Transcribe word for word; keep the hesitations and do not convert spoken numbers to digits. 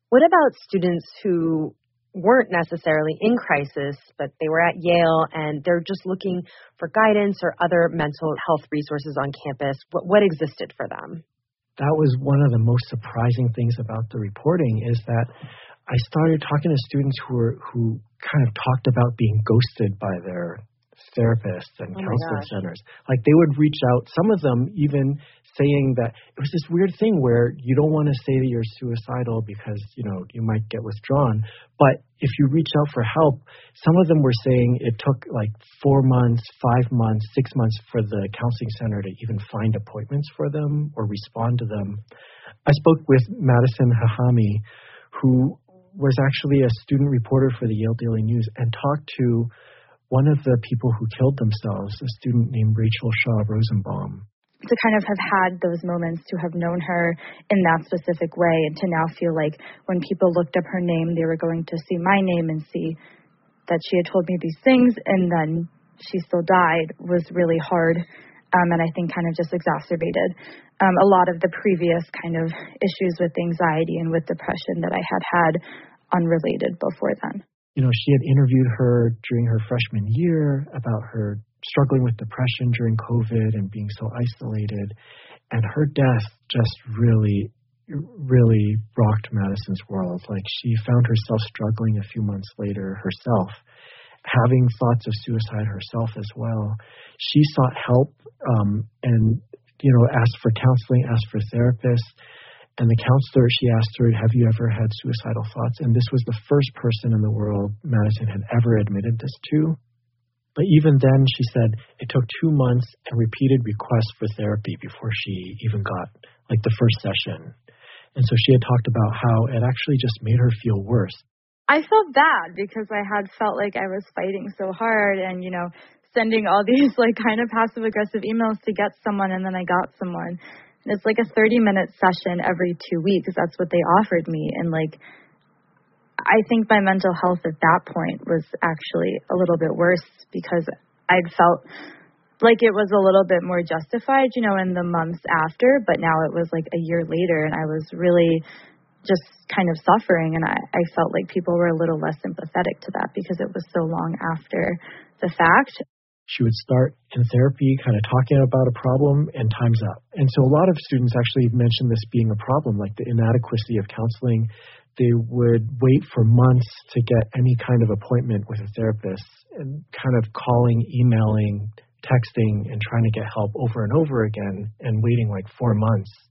What about students who weren't necessarily in crisis, but they were at Yale and they're just looking for guidance or other mental health resources on campus? What, what existed for them? That was one of the most surprising things about the reporting is that I started talking to students who were who kind of talked about being ghosted by their therapists and oh counseling centers. Like they would reach out, some of them even saying that it was this weird thing where you don't want to say that you're suicidal because, you know, you might get withdrawn. But if you reach out for help, some of them were saying it took like four months, five months, six months for the counseling center to even find appointments for them or respond to them. I spoke with Madison Hahami, who was actually a student reporter for the Yale Daily News, and talked to one of the people who killed themselves, a student named Rachel Shaw Rosenbaum. To kind of have had those moments, to have known her in that specific way, and to now feel like when people looked up her name, they were going to see my name and see that she had told me these things and then she still died, was really hard. Um, and I think kind of just exacerbated um, a lot of the previous kind of issues with anxiety and with depression that I had had unrelated before then. You know, she had interviewed her during her freshman year about her struggling with depression during COVID and being so isolated. And her death just really, really rocked Madison's world. Like she found herself struggling a few months later herself, having thoughts of suicide herself as well. She sought help um, and, you know, asked for counseling, asked for therapists. And the counselor, she asked her, have you ever had suicidal thoughts? And this was the first person in the world Madison had ever admitted this to. But even then, she said it took two months and repeated requests for therapy before she even got, like, the first session. And so she had talked about how it actually just made her feel worse. I felt bad because I had felt like I was fighting so hard and, you know, sending all these, like, kind of passive-aggressive emails to get someone, and then I got someone. And it's like a thirty-minute session every two weeks. That's what they offered me. And, like, I think my mental health at that point was actually a little bit worse because I'd felt like it was a little bit more justified, you know, in the months after. But now it was like a year later, and I was really just kind of suffering. And I, I felt like people were a little less sympathetic to that because it was so long after the fact. She would start in therapy kind of talking about a problem and time's up. And so a lot of students actually mentioned this being a problem, like the inadequacy of counseling. They would wait for months to get any kind of appointment with a therapist and kind of calling, emailing, texting, and trying to get help over and over again and waiting like four months